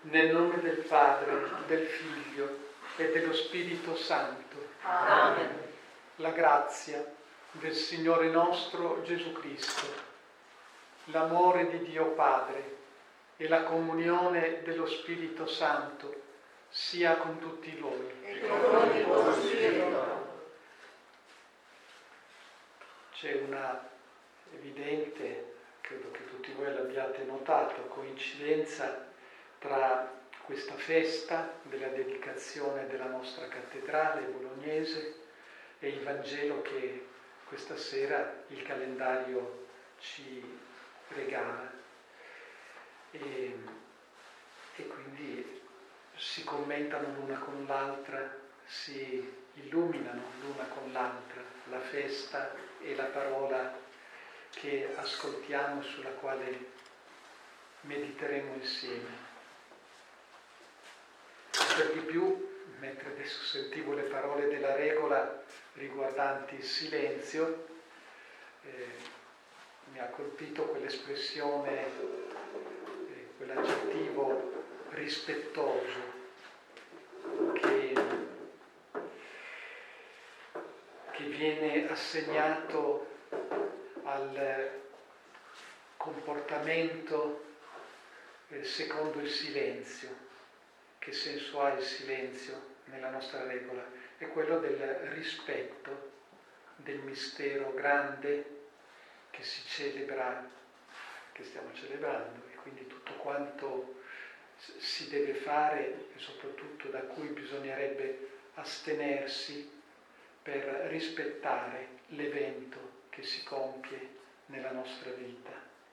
Nel nome del Padre, del Figlio e dello Spirito Santo. Amen. La grazia del Signore nostro Gesù Cristo, l'amore di Dio Padre e la comunione dello Spirito Santo sia con tutti voi. E con il tuo spirito. C'è una evidente, credo che tutti voi l'abbiate notato, coincidenza tra questa festa della dedicazione della nostra cattedrale bolognese e il Vangelo che questa sera il calendario ci regala. E quindi si commentano l'una con l'altra, si illuminano l'una con l'altra, la festa e la parola che ascoltiamo, sulla quale mediteremo insieme. Per di più, mentre adesso sentivo le parole della regola riguardanti il silenzio, mi ha colpito quell'espressione, quell'aggettivo rispettoso che viene assegnato al comportamento secondo il silenzio. Che senso ha il silenzio nella nostra regola? È quello del rispetto del mistero grande che si celebra, che stiamo celebrando, e quindi tutto quanto si deve fare e soprattutto da cui bisognerebbe astenersi per rispettare l'evento che si compie nella nostra vita.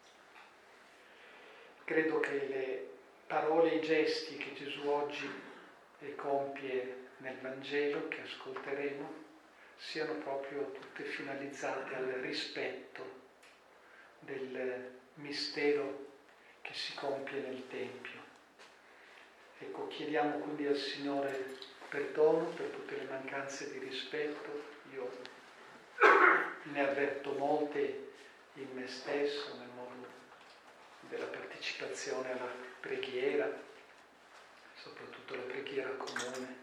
Credo che le parole e i gesti che Gesù oggi compie nel Vangelo, che ascolteremo, siano proprio tutte finalizzate al rispetto del mistero che si compie nel Tempio. Ecco, chiediamo quindi al Signore perdono per tutte le mancanze di rispetto. Io ne avverto molte in me stesso, nel modo della partecipazione alla preghiera, soprattutto la preghiera comune.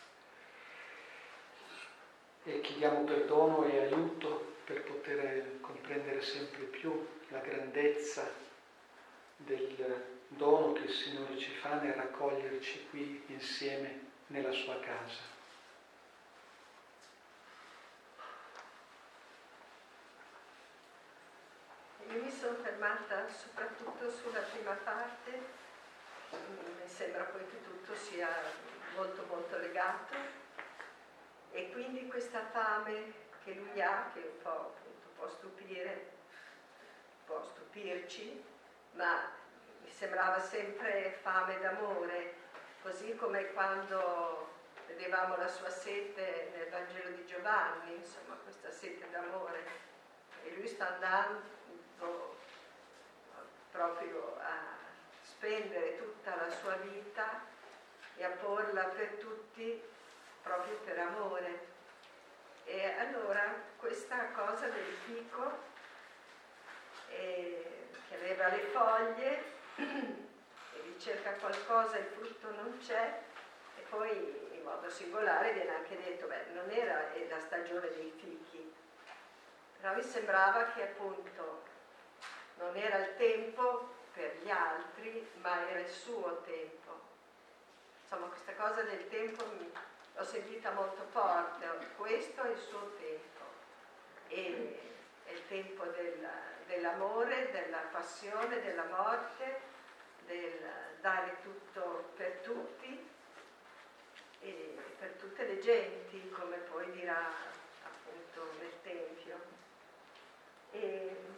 E chiediamo perdono e aiuto per poter comprendere sempre più la grandezza del dono che il Signore ci fa nel raccoglierci qui insieme nella sua casa. Io mi sono fermata soprattutto sulla prima parte, mi sembra poi che tutto sia molto molto legato, e quindi questa fame che lui ha, che un po' appunto può stupire, può stupirci, ma mi sembrava sempre fame d'amore, così come quando vedevamo la sua sete nel Vangelo di Giovanni, insomma questa sete d'amore, e lui sta andando proprio a spendere tutta la sua vita e a porla per tutti proprio per amore. E allora questa cosa del fico che aveva le foglie e ricerca qualcosa, il frutto non c'è, e poi in modo singolare viene anche detto non era la stagione dei fichi, però mi sembrava che appunto non era il tempo per gli altri, ma era il suo tempo. Insomma, questa cosa del tempo l'ho sentita molto forte. Questo è il suo tempo. E è il tempo dell'amore, della passione, della morte, del dare tutto per tutti e per tutte le genti, come poi dirà appunto nel Tempio. E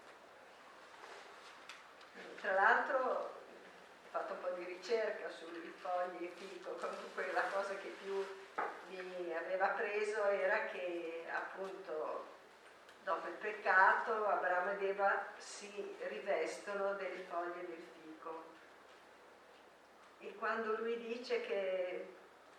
tra l'altro ho fatto un po' di ricerca sui fogli e fico, comunque la cosa che più mi aveva preso era che appunto dopo il peccato Abramo ed Eva si rivestono delle foglie del fico, e quando lui dice che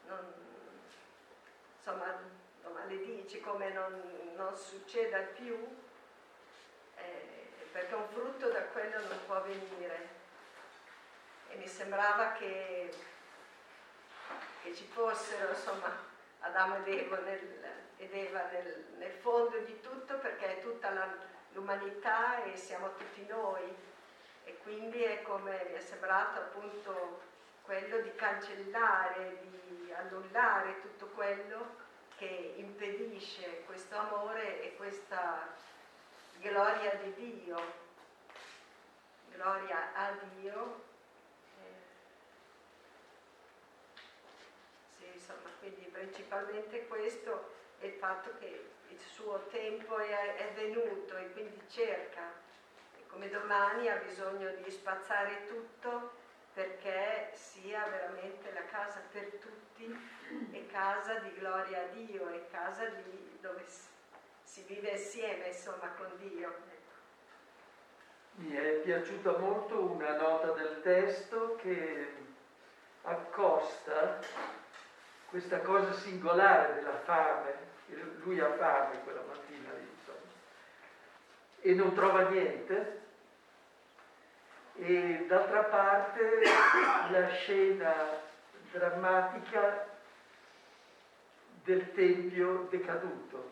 insomma maledice come non succeda più, perché un frutto da quello non può venire. E mi sembrava che ci fossero, insomma, Adamo ed Eva nel fondo di tutto, perché è tutta l'umanità e siamo tutti noi, e quindi è come mi è sembrato appunto quello di cancellare, di annullare tutto quello che impedisce questo amore e questa gloria di Dio, gloria a Dio. Sì, insomma, quindi principalmente questo è il fatto che il suo tempo è venuto e quindi cerca, e come domani ha bisogno di spazzare tutto perché sia veramente la casa per tutti e casa di gloria a Dio, e casa dove si vive insieme, insomma, con Dio. Mi è piaciuta molto una nota del testo che accosta questa cosa singolare della fame. Lui ha fame quella mattina lì, insomma, e non trova niente. E d'altra parte la scena drammatica del tempio decaduto.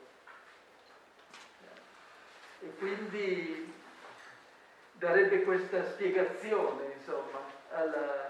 E quindi darebbe questa spiegazione, insomma, alla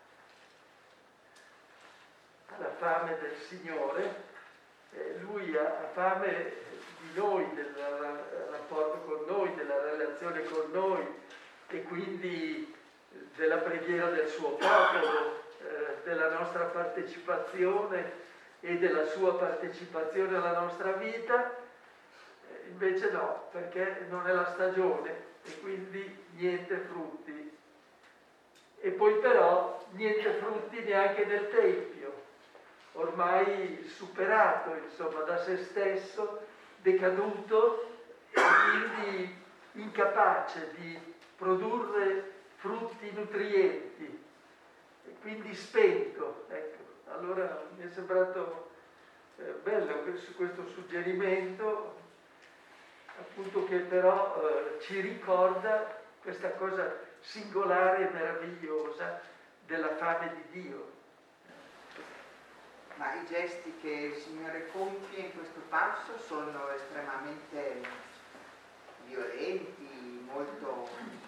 fame del Signore. Lui ha fame di noi, del rapporto con noi, della relazione con noi, e quindi della preghiera del suo popolo, della nostra partecipazione e della sua partecipazione alla nostra vita. Invece no, perché non è la stagione e quindi niente frutti. E poi però niente frutti neanche nel Tempio, ormai superato, insomma, da se stesso, decaduto e quindi incapace di produrre frutti nutrienti, e quindi spento. Ecco, allora mi è sembrato bello questo suggerimento, appunto, che però ci ricorda questa cosa singolare e meravigliosa della fame di Dio. Ma i gesti che il Signore compie in questo passo sono estremamente violenti, molto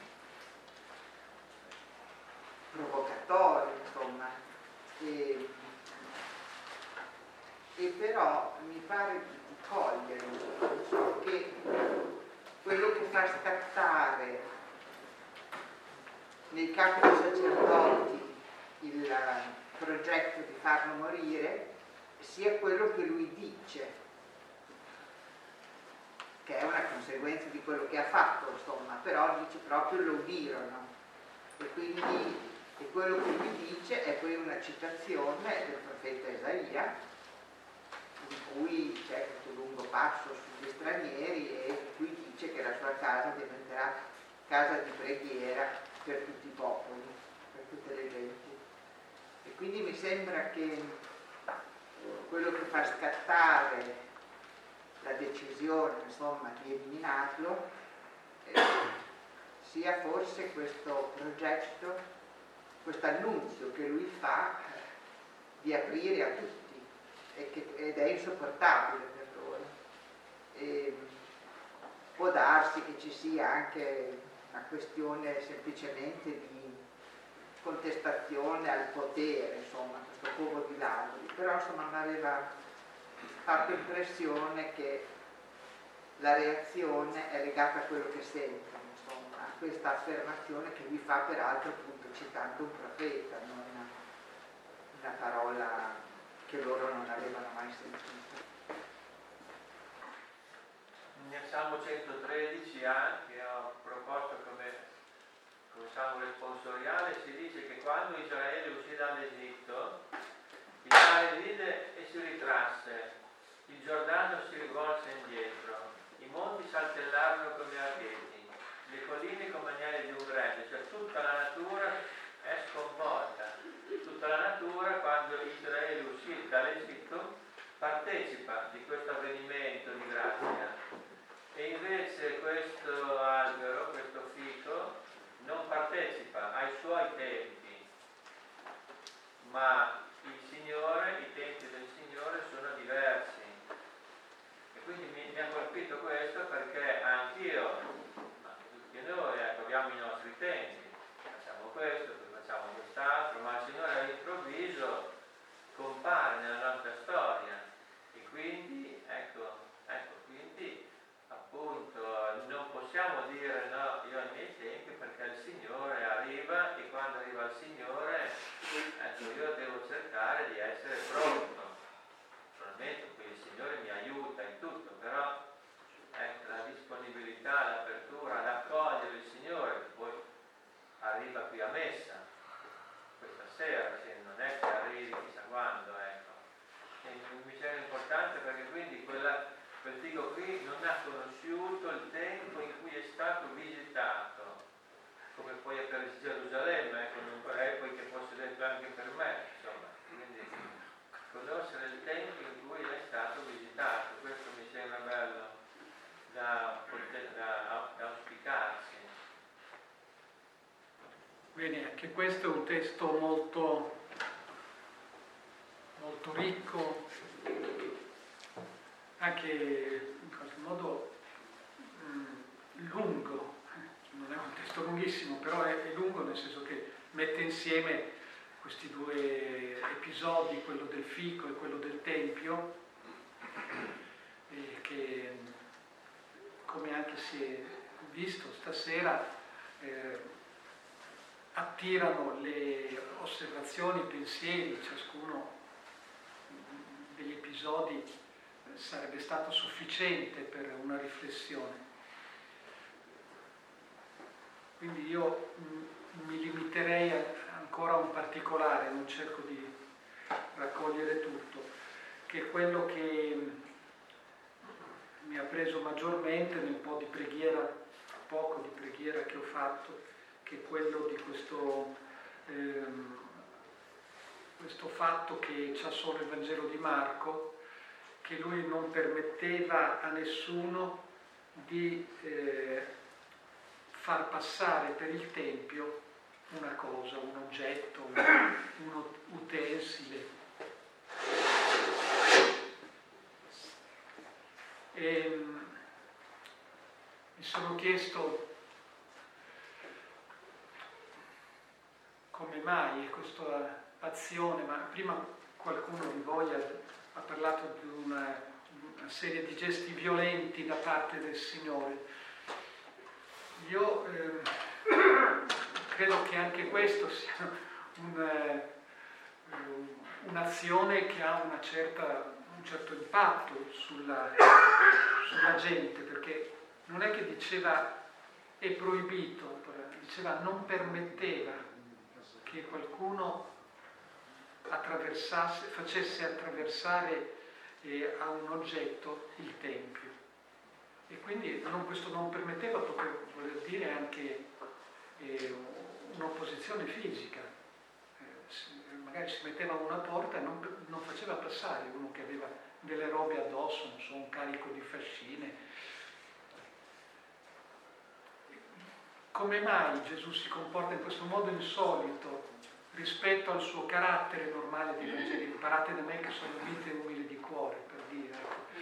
provocatori, insomma, e però mi pare di cogliere che quello che fa scattare nei capi dei sacerdoti il progetto di farlo morire sia quello che lui dice, che è una conseguenza di quello che ha fatto, insomma, però dice proprio lo udirono, e quindi quello che lui dice è poi una citazione del profeta Isaia, in cui c'è questo lungo passo sugli stranieri e in cui dice che la sua casa diventerà casa di preghiera per tutti i popoli, per tutte le genti. E quindi mi sembra che quello che fa scattare la decisione, insomma, di eliminarlo sia forse questo progetto, questo annunzio che lui fa di aprire a tutti, ed è insopportabile per loro. E può darsi che ci sia anche una questione semplicemente di contestazione al potere, insomma, questo covo di ladri, però insomma mi aveva fatto impressione che la reazione è legata a quello che sentono, insomma, a questa affermazione che lui fa peraltro appunto citando un profeta, non una parola che loro non avevano mai sentito. Nel Salmo 113A, che ho proposto come salmo responsoriale, si dice che quando Israele uscì dall'Egitto, il mare vide e si ritrasse, il Giordano si rivolse indietro, i monti saltellarono come archeti, le colline come agnelli di un gregge, cioè tutta la natura è sconvolta. Tutta la natura, quando Israele uscì dall'Egitto, partecipa di questo avvenimento di grazia, e invece questo albero, questo fico, non partecipa ai suoi tempi, ma il Signore, i tempi del Signore sono diversi. E quindi mi ha colpito questo perché anch'io, anche tutti noi, abbiamo i nostri tempi, facciamo questo, poi facciamo quest'altro, ma il Signore all'improvviso compare nella nostra storia e quindi, quindi appunto non possiamo dire no, io ai miei tempi, perché il Signore arriva e quando arriva il Signore, io devo cercare di essere pronto. Naturalmente poi il Signore mi aiuta in tutto, però la disponibilità, l'apertura ad accogliere il Signore, che poi arriva qui a messa questa sera, non è che arrivi chissà quando, E mi sembra importante perché quindi quel figo qui non ha conosciuto il tempo in cui è stato visitato, come poi è per Gerusalemme, non vorrei poi che fosse detto anche per me, insomma, quindi conoscere il tempo in cui è stato visitato, questo mi sembra bello da auspicarsi. Bene, anche questo è un testo molto, molto ricco, anche in qualche modo lungo. Non è un testo lunghissimo, però è lungo nel senso che mette insieme questi due episodi, quello del fico e quello del tempio, che, come anche si è visto stasera, attirano le osservazioni, i pensieri, ciascuno degli episodi sarebbe stato sufficiente per una riflessione. Quindi io mi limiterei ancora a un particolare, non cerco di raccogliere tutto, che è quello che mi ha preso maggiormente nel poco di preghiera che ho fatto, che è quello di questo fatto che c'ha solo il Vangelo di Marco, che lui non permetteva a nessuno di far passare per il Tempio una cosa, un oggetto, un utensile. E mi sono chiesto come mai questa azione, ma prima qualcuno di voi ha parlato di una serie di gesti violenti da parte del Signore. Io credo che anche questo sia un'azione che ha un certo impatto sulla gente, perché non è che diceva è proibito, diceva non permetteva che qualcuno facesse attraversare a un oggetto il Tempio. E quindi questo non permetteva, poteva voler dire anche un'opposizione fisica. Magari si metteva a una porta e non faceva passare uno che aveva delle robe addosso, non so, un carico di fascine. Come mai Gesù si comporta in questo modo insolito rispetto al suo carattere normale di Vangelo? Imparate da me che sono mite e umile di cuore, per dire.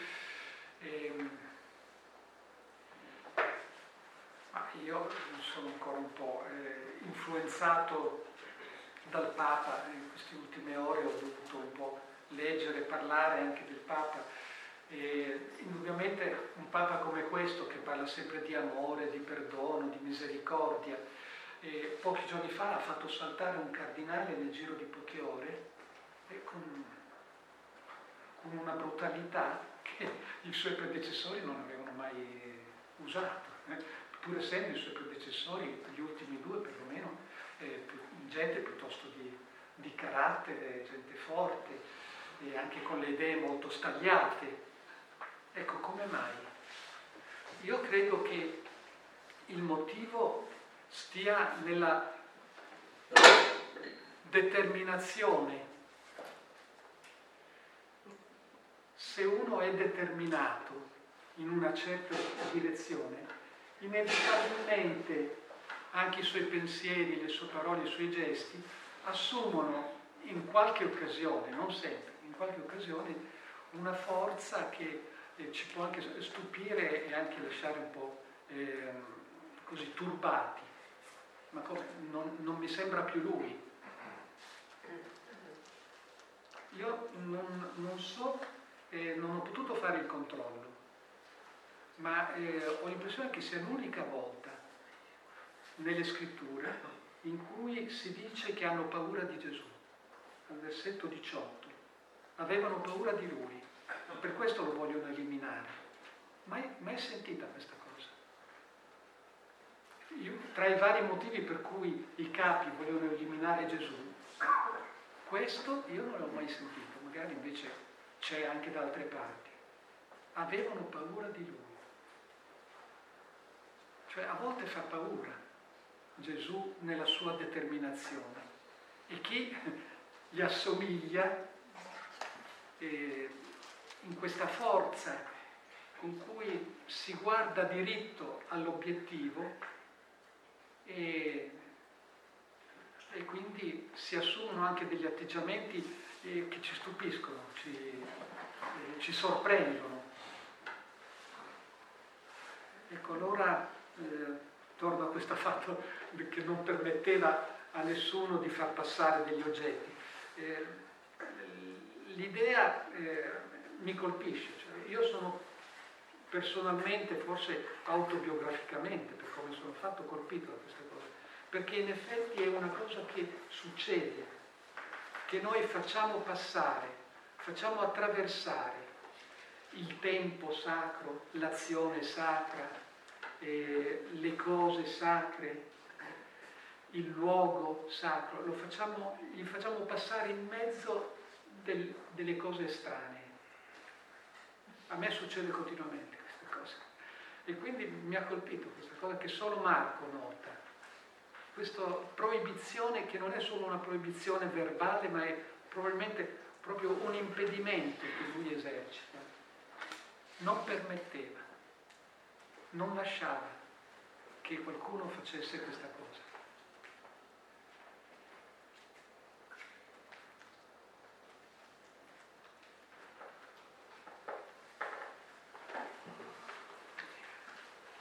Ma io sono ancora un po' influenzato dal Papa. In queste ultime ore ho dovuto un po' leggere e parlare anche del Papa. E indubbiamente un Papa come questo, che parla sempre di amore, di perdono, di misericordia, pochi giorni fa ha fatto saltare un cardinale nel giro di poche ore con una brutalità che i suoi predecessori non avevano mai usato. Pur essendo i suoi predecessori, gli ultimi due perlomeno, gente piuttosto di carattere, gente forte, e anche con le idee molto stagliate. Ecco, come mai? Io credo che il motivo stia nella determinazione. Se uno è determinato in una certa direzione, inevitabilmente anche i suoi pensieri, le sue parole, i suoi gesti assumono in qualche occasione, non sempre, in qualche occasione una forza che ci può anche stupire e anche lasciare un po' così turbati. Ma come? Non mi sembra più lui. Io non so, non ho potuto fare il controllo, ma ho l'impressione che sia l'unica volta nelle scritture in cui si dice che hanno paura di Gesù. Al versetto 18. Avevano paura di lui, per questo lo vogliono eliminare. Mai sentita questa cosa? Tra i vari motivi per cui i capi volevano eliminare Gesù, questo io non l'ho mai sentito, magari invece c'è anche da altre parti. Avevano paura di lui. Cioè a volte fa paura Gesù nella sua determinazione. E chi gli assomiglia in questa forza con cui si guarda diritto all'obiettivo e quindi si assumono anche degli atteggiamenti che ci stupiscono, ci sorprendono. Ecco, allora torno a questo fatto che non permetteva a nessuno di far passare degli oggetti. L'idea mi colpisce, cioè, io sono personalmente, forse autobiograficamente, per come sono fatto, colpito da queste cose, perché in effetti è una cosa che succede, che noi facciamo passare, facciamo attraversare il tempo sacro, l'azione sacra, le cose sacre, il luogo sacro, gli facciamo passare in mezzo delle cose estranee. A me succede continuamente queste cose. E quindi mi ha colpito questa cosa che solo Marco nota. Questa proibizione che non è solo una proibizione verbale, ma è probabilmente proprio un impedimento che lui esercita. Non permetteva, non lasciava che qualcuno facesse questa cosa.